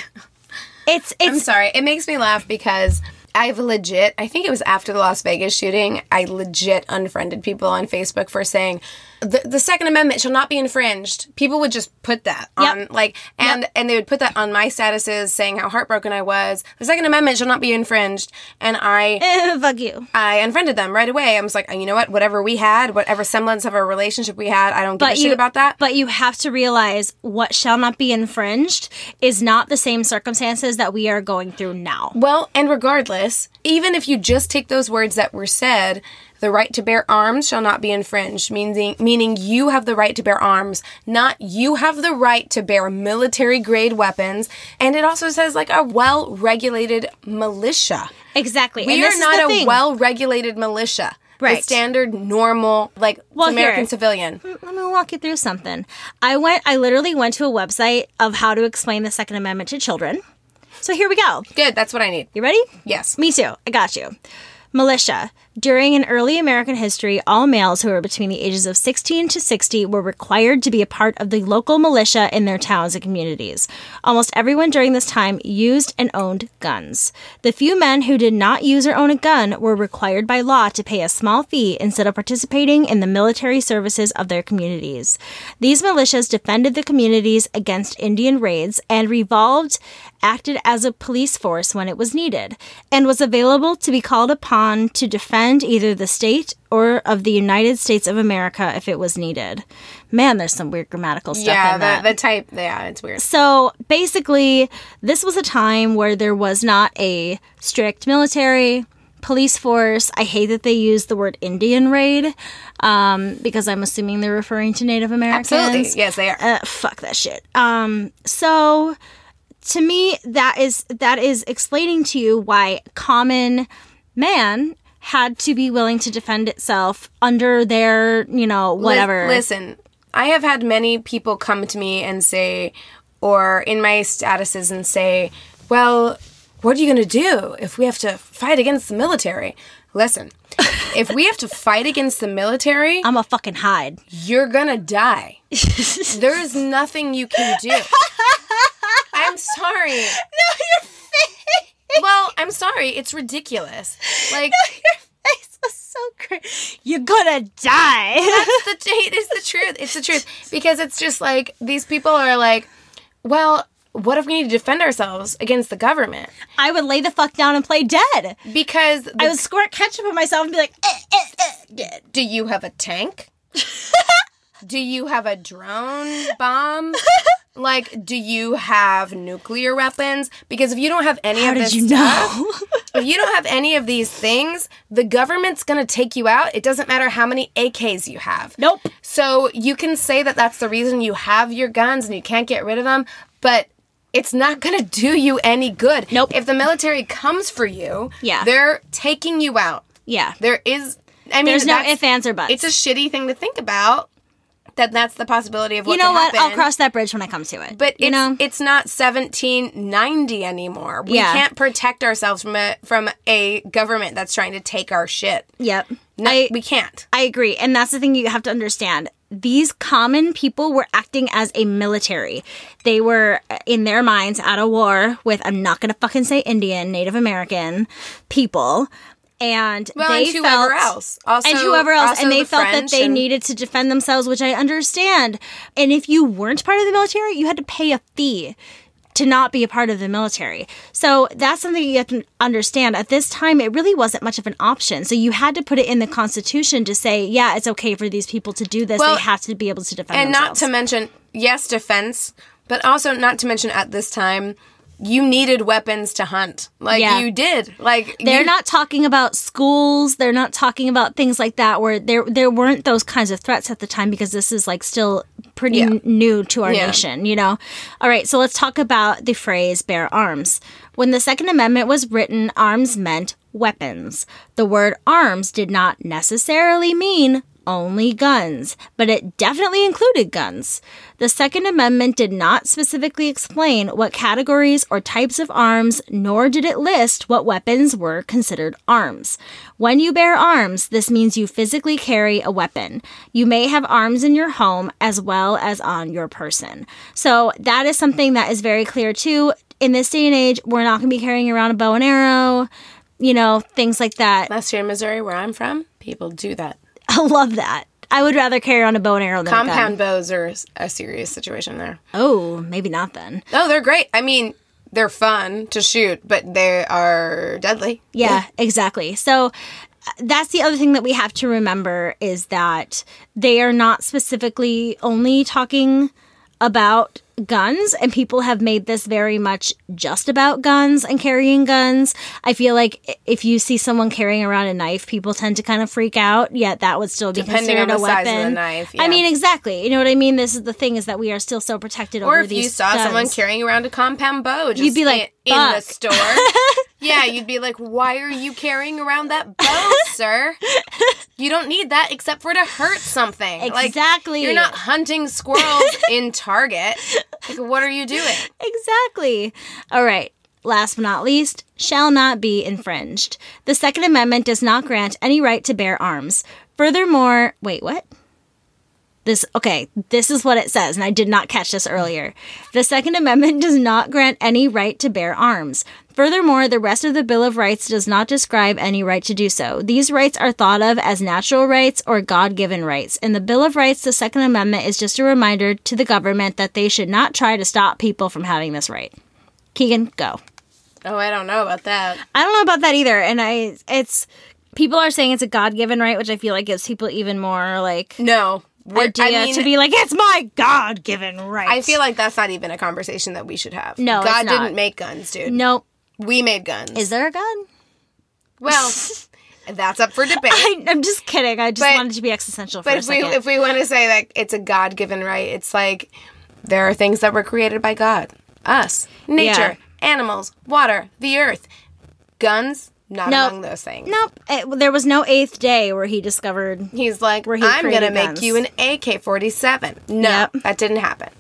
it's I'm it's sorry. It makes me laugh because I've legit, I think it was after the Las Vegas shooting, I legit unfriended people on Facebook for saying the, the Second Amendment shall not be infringed. People would just put that on, Yep. like, and and they would put that on my statuses saying how heartbroken I was. The Second Amendment shall not be infringed. And I fuck you. I unfriended them right away. I was like, you know what? Whatever we had, whatever semblance of a relationship we had, I don't give a shit about that. But you have to realize what shall not be infringed is not the same circumstances that we are going through now. Well, and regardless, even if you just take those words that were said, the right to bear arms shall not be infringed, meaning meaning you have the right to bear arms, not you have the right to bear military-grade weapons. And it also says, like, a well-regulated militia. Exactly. We and are this is not the a thing. well-regulated militia. the Right. standard, normal, like, Well, American here. civilian. Let me walk you through something. I went, I literally went to a website of how to explain the Second Amendment to children. So here we go. Good, that's what I need. You ready? Yes. Me too. I got you. Militia. During an early American history, all males who were between the ages of sixteen to sixty were required to be a part of the local militia in their towns and communities. Almost everyone during this time used and owned guns. The few men who did not use or own a gun were required by law to pay a small fee instead of participating in the military services of their communities. These militias defended the communities against Indian raids and revolved acted as a police force when it was needed, and was available to be called upon to defend either the state or of the United States of America if it was needed. Man, there's some weird grammatical stuff Yeah, in that. the, the type, yeah, it's weird. So basically, this was a time where there was not a strict military police force. I hate that they use the word Indian raid um, because I'm assuming they're referring to Native Americans. Absolutely, yes, they are. Uh, fuck that shit. Um, so to me, that is that is explaining to you why common man had to be willing to defend itself under their, you know, whatever. Li- listen, I have had many people come to me and say, or in my statuses and say, well, what are you going to do if we have to fight against the military? Listen, if we have to fight against the military, I'm a fucking hide. You're going to die. There is nothing you can do. I'm sorry. No, your face. Well, I'm sorry. It's ridiculous. Like, No, your face was so great. You're gonna die. That's the it is the truth. It's the truth. Because it's just like, these people are like, well, what if we need to defend ourselves against the government? I would lay the fuck down and play dead. Because the, I would squirt ketchup on myself and be like, eh, eh, eh. do you have a tank? Do you have a drone bomb? Like, do you have nuclear weapons? Because if you don't have any How of did this you stuff, know? if you don't have any of these things, the government's going to take you out. It doesn't matter how many A Ks you have. Nope. So you can say that that's the reason you have your guns and you can't get rid of them, but it's not going to do you any good. Nope. If the military comes for you, Yeah. they're taking you out. Yeah. There is, I mean, There's no that's- ifs, ands, or buts. it's a shitty thing to think about. That that's the possibility of what you know could what? happen. I'll cross that bridge when I come to it. But you it's, know, it's not seventeen ninety anymore. We Yeah. can't protect ourselves from a from a government that's trying to take our shit. yep. No, I, we can't. I agree. And that's the thing you have to understand. These common people were acting as a military. They were, in their minds, at a war with, I'm not going to fucking say Indian, Native American people. And Well, they and whoever felt, else. Also, and whoever else. also And they the felt that French they and- needed to defend themselves, which I understand. And if you weren't part of the military, you had to pay a fee to not be a part of the military. So that's something you have to understand. At this time, it really wasn't much of an option. So you had to put it in the Constitution to say, yeah, it's okay for these people to do this. Well, they have to be able to defend And themselves. not to mention, yes, defense, but also not to mention at this time, you needed weapons to hunt. Like, Yeah. you did. Like, They're you, not talking about schools. They're not talking about things like that where there there weren't those kinds of threats at the time because this is like still pretty Yeah. n- new to our Yeah. nation, you know? All right, so let's talk about the phrase bear arms. When the Second Amendment was written, arms meant weapons. The word arms did not necessarily mean only guns, but it definitely included guns. The Second Amendment did not specifically explain what categories or types of arms, nor did it list what weapons were considered arms. When you bear arms, this means you physically carry a weapon. You may have arms in your home as well as on your person. So that is something that is very clear too. In this day and age, we're not going to be carrying around a bow and arrow, you know, things like that. last year in Missouri, where I'm from, people do that. I love that. I would rather carry on a bow and arrow than Compound a gun. bows are a serious situation there. Oh, maybe not then. Oh, they're great. I mean, they're fun to shoot, but they are deadly. Yeah, exactly. So uh, that's the other thing that we have to remember is that they are not specifically only talking about guns, and people have made this very much just about guns and carrying guns. I feel like if you see someone carrying around a knife, people tend to kind of freak out, yet that would still be Depending considered on the a size weapon. of the knife, I yeah. mean, exactly. You know what I mean? This is the thing, is that we are still so protected Or over if these you saw guns. someone carrying around a compound bow, just You'd be like, in, in the "Fuck." store, Yeah, you'd be like, why are you carrying around that bow, sir? You don't need that except for to hurt something. Exactly. Like, you're not hunting squirrels in Target. Like, what are you doing? Exactly. All right. Last but not least, shall not be infringed. The Second Amendment does not grant any right to bear arms. Furthermore, wait, what? This, okay, this is what it says, and I did not catch this earlier. The Second Amendment does not grant any right to bear arms. Furthermore, the rest of the Bill of Rights does not describe any right to do so. These rights are thought of as natural rights or God-given rights. In the Bill of Rights, the Second Amendment is just a reminder to the government that they should not try to stop people from having this right. Keegan, go. Oh, I don't know about that. I don't know about that either, and I, it's, people are saying it's a God-given right, which I feel like gives people even more, like... No. idea I mean, to be like, it's my God-given right. I feel like that's not even a conversation that we should have. No, God it's not. didn't make guns, dude. Nope. We made guns. Is there a God? Well, that's up for debate. I, I'm just kidding. I just But- wanted to be existential for But a if we second. if we want to say that it's a God-given right, it's like there are things that were created by God. Us. Nature. Yeah. Animals. Water. The earth. Guns. Not Nope. among those things. Nope. It, there was no eighth day where he discovered... He's like, Where he I'm going to created make guns. you an A K forty-seven. No, Yep. that didn't happen.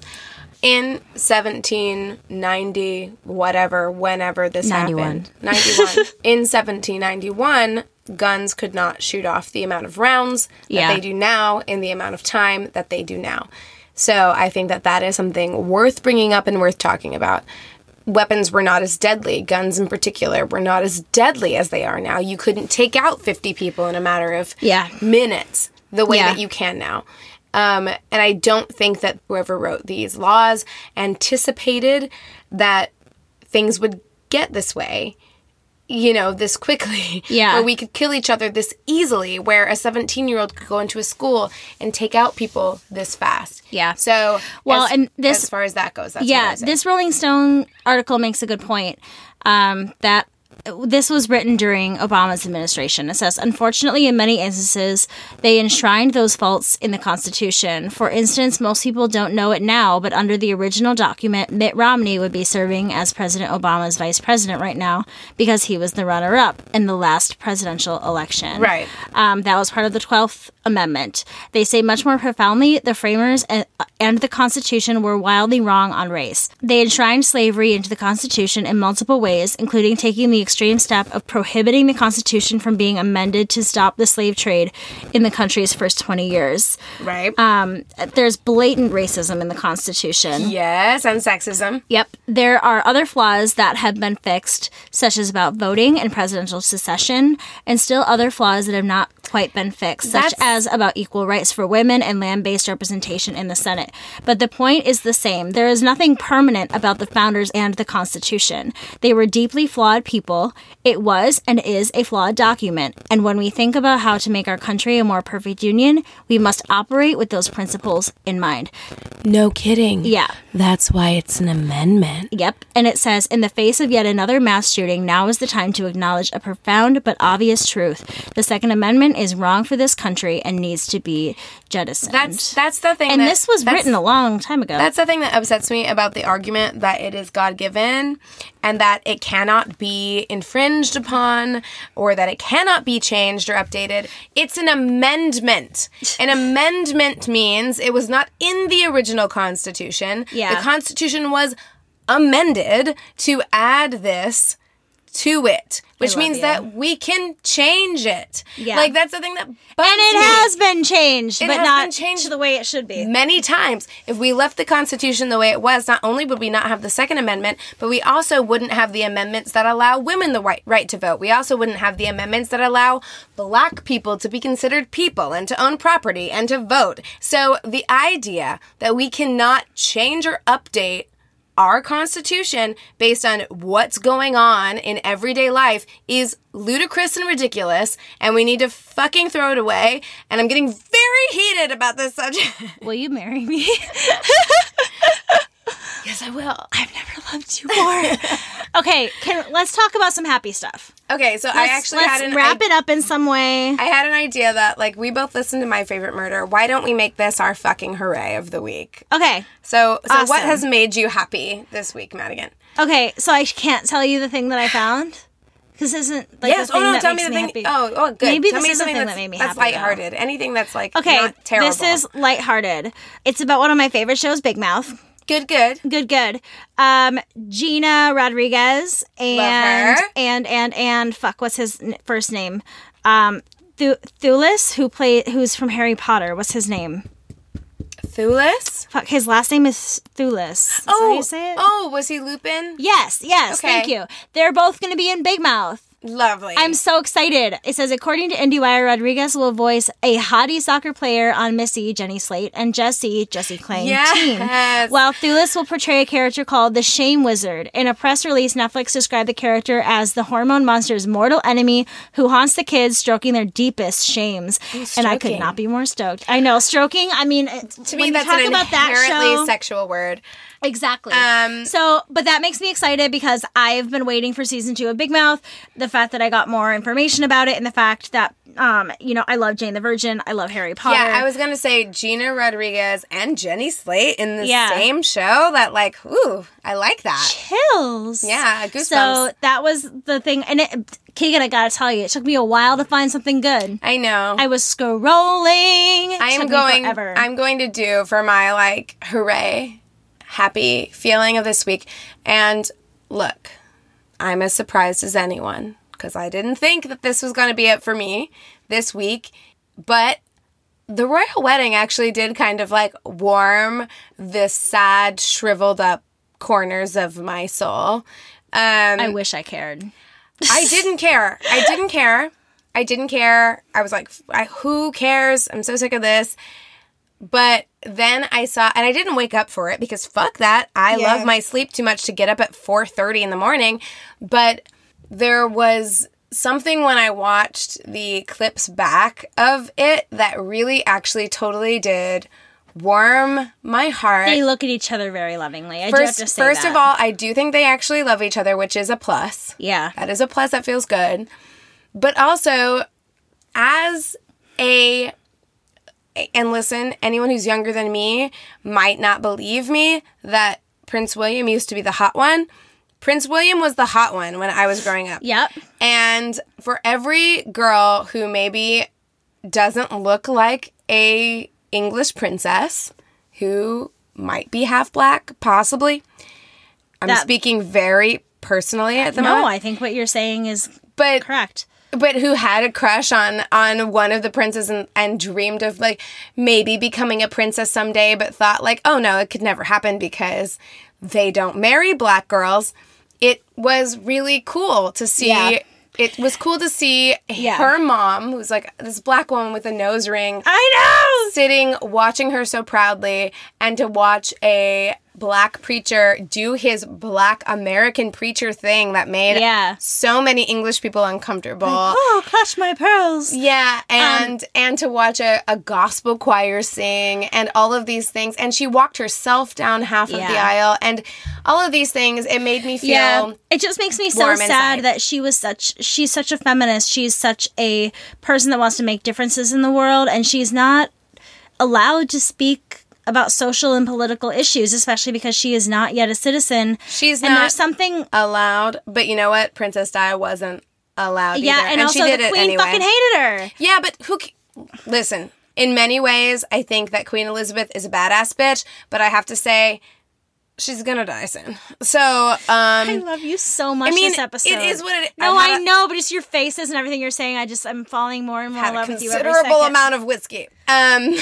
In seventeen ninety, whatever, whenever this ninety-one. happened. ninety-one. In seventeen ninety-one, guns could not shoot off the amount of rounds that Yeah. they do now in the amount of time that they do now. So I think that that is something worth bringing up and worth talking about. Weapons were not as deadly. Guns in particular were not as deadly as they are now. You couldn't take out fifty people in a matter of Yeah. minutes the way Yeah. that you can now. Um, and I don't think that whoever wrote these laws anticipated that things would get this way, you know, this quickly. Yeah. Where we could kill each other this easily, where a seventeen-year-old could go into a school and take out people this fast. Yeah. So, Well, as, and this- as far as that goes, that's what Yeah, I say. this Rolling Stone article makes a good point. Um, that this was written during Obama's administration. It says, unfortunately, in many instances, they enshrined those faults in the Constitution. For instance, most people don't know it now, but under the original document, Mitt Romney would be serving as President Obama's vice president right now because he was the runner-up in the last presidential election. Right. Um, that was part of the twelfth Amendment. They say much more profoundly, the framers and, and the Constitution were wildly wrong on race. They enshrined slavery into the Constitution in multiple ways, including taking the extreme step of prohibiting the Constitution from being amended to stop the slave trade in the country's first twenty years. Right. Um, there's blatant racism in the Constitution. Yes, and sexism. Yep. There are other flaws that have been fixed, such as about voting and presidential secession, and still other flaws that have not quite been fixed, such That's- as about equal rights for women and land-based representation in the Senate. But the point is the same. There is nothing permanent about the founders and the Constitution. They were deeply flawed people. It was and is a flawed document. And when we think about how to make our country a more perfect union, we must operate with those principles in mind. No kidding. Yeah. That's why it's an amendment. Yep. And it says, in the face of yet another mass shooting, now is the time to acknowledge a profound but obvious truth. The Second Amendment is wrong for this country and needs to be jettisoned. That's that's the thing. and that, this was that's- written a long time ago. That's the thing that upsets me about the argument that it is God-given and that it cannot be infringed upon or that it cannot be changed or updated. It's an amendment. An amendment means it was not in the original Constitution. Yeah. The Constitution was amended to add this to it, which love means you. that we can change it. Yeah. Like, that's the thing that bugs and it me. has been changed, It but has not been changed. to the way it should be. Many times. If we left the Constitution the way it was, not only would we not have the Second Amendment, but we also wouldn't have the amendments that allow women the right, right to vote. We also wouldn't have the amendments that allow black people to be considered people and to own property and to vote. So the idea that we cannot change or update our Constitution based on what's going on in everyday life is ludicrous and ridiculous, and we need to fucking throw it away. And I'm getting very heated about this subject. Will you marry me? Yes, I will. I've never loved you more. Okay, can let's talk about some happy stuff. Okay, so I Let's, actually let's had an wrap I- it up in some way. I had an idea that, like, we both listened to My Favorite Murder. Why don't we make this our fucking hooray of the week? Okay. So, so what Awesome. has made you happy this week, Madigan? Okay, so I can't tell you the thing that I found. This isn't like yes. the thing Oh no! that Tell me makes the me thing. happy. Oh, oh, good. Maybe tell this me is the something thing that's, that made me that's happy, lighthearted. Anything that's like Okay, not terrible. this is lighthearted. It's about one of my favorite shows, Big Mouth. good. Good. Good, good. Um, Gina Rodriguez and Love her. and and and fuck, what's his n- first name? Um, Thu- Thulis, who play who's from Harry Potter. What's his name? Thulis. Fuck, his last name is Thulis. Is that how you say it? Oh, was he Lupin? Yes, yes. Okay. Thank you. They're both going to be in Big Mouth. Lovely. I'm so excited. It says, according to IndieWire, Rodriguez will voice a hottie soccer player on Missy, Jenny Slate, and Jesse, Jesse Kling, Yes. team. While Thulis will portray a character called the Shame Wizard. In a press release, Netflix described the character as the hormone monster's mortal enemy who haunts the kids, stroking their deepest shames. And I could stroking. not be more stoked. I know, stroking, I mean, it- to when me, you that's talk an about that inherently show, sexual word. Exactly. Um, so, but that makes me excited because I've been waiting for season two of Big Mouth. The fact that I got more information about it, and the fact that, um, you know, I love Jane the Virgin, I love Harry Potter. Yeah, I was gonna say Gina Rodriguez and Jenny Slate in the Yeah. same show. That like, ooh, I like that. Chills. Yeah, goosebumps. So that was the thing, and it, Keegan, I gotta tell you, it took me a while to find something good. I know. I was scrolling. It I am took me going. forever. I'm going to do for my like hooray, happy feeling of this week. And look, I'm as surprised as anyone because I didn't think that this was going to be it for me this week. But the royal wedding actually did kind of like warm the sad, shriveled up corners of my soul. Um, I wish I cared. I didn't care. I didn't care. I didn't care. I was like, I, who cares? I'm so sick of this. But then I saw, and I didn't wake up for it because fuck that. I Yeah. love my sleep too much to get up at four thirty in the morning. But there was something when I watched the clips back of it that really actually totally did warm my heart. They look at each other very lovingly. I do have First, to say first that. of all, I do think they actually love each other, which is a plus. Yeah. That is a plus. That feels good. But also, as a, and listen, anyone who's younger than me might not believe me that Prince William used to be the hot one. Prince William was the hot one when I was growing up. Yep. And for every girl who maybe doesn't look like a English princess, who might be half black, possibly. I'm That- speaking very personally at the No, moment. I think what you're saying is But correct. but who had a crush on on one of the princes and, and dreamed of like maybe becoming a princess someday, but thought like, oh no, it could never happen because they don't marry black girls. It was really cool to see. Yeah. It was cool to see Yeah. her mom, who's like this black woman with a nose ring, I know! sitting watching her so proudly, and to watch a black preacher do his black American preacher thing that made Yeah. so many English people uncomfortable. Oh, clutch my pearls. Yeah, and and to watch a, a gospel choir sing and all of these things. And she walked herself down half of the Yeah. aisle and all of these things. It made me feel Yeah, it just makes me so warm sad inside. that she was such, she's such a feminist. She's such a person that wants to make differences in the world, and she's not allowed to speak about social and political issues, especially because she is not yet a citizen. she's And not there's something, allowed. But you know what? Princess Di wasn't allowed yeah, either. and, also she did the it queen anyway. fucking hated her. Yeah, but who... ca- Listen, in many ways, I think that Queen Elizabeth is a badass bitch, but I have to say, she's gonna die soon. So, um... I love you so much I mean, this episode. it is what it- No, I've had I a- know, but it's your faces and everything you're saying. I just, I'm falling more and more in had a love with you every considerable second. amount of whiskey. Um,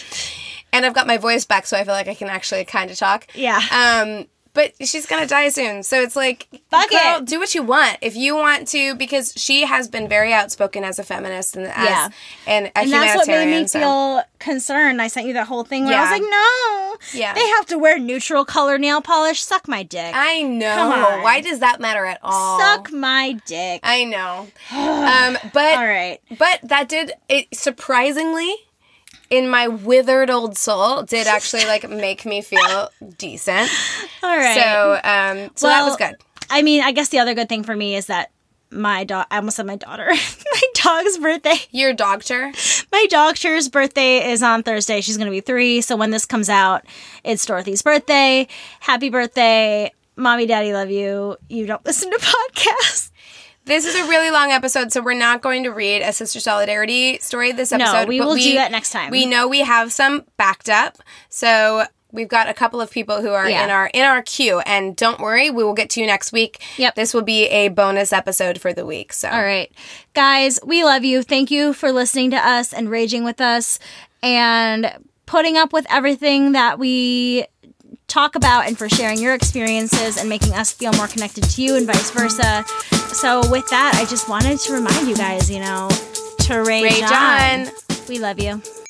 and I've got my voice back, so I feel like I can actually kind of talk. Yeah. Um, but she's gonna die soon, so it's like, Fuck girl, it. do what you want if you want to, because she has been very outspoken as a feminist and as Yeah. and a And that's what humanitarian. made me so- feel concerned. I sent you that whole thing where I was Yeah. like, no. Yeah. They have to wear neutral color nail polish. Suck my dick. I know. Come on. Why does that matter at all? Suck my dick. I know. um, but All right. But that did it surprisingly. In my withered old soul, did actually like make me feel decent. All right. So, um, so that was Well, good. I mean, I guess the other good thing for me is that my dog, I almost said my daughter, my dog's birthday. Your doctor. My dog's birthday is on Thursday. She's going to be three. So when this comes out, it's Dorothy's birthday. Happy birthday. Mommy, daddy, love you. You don't listen to podcasts. This is a really long episode, so we're not going to read a Sister Solidarity story this episode. No, we will we, do that next time. We know we have some backed up, so we've got a couple of people who are yeah. in our in our queue, and don't worry, we will get to you next week. Yep. This will be a bonus episode for the week. So, all right. Guys, we love you. Thank you for listening to us and raging with us and putting up with everything that we talk about and for sharing your experiences and making us feel more connected to you and vice versa. So with that, I just wanted to remind you guys, you know, to rage, rage on. on. We love you.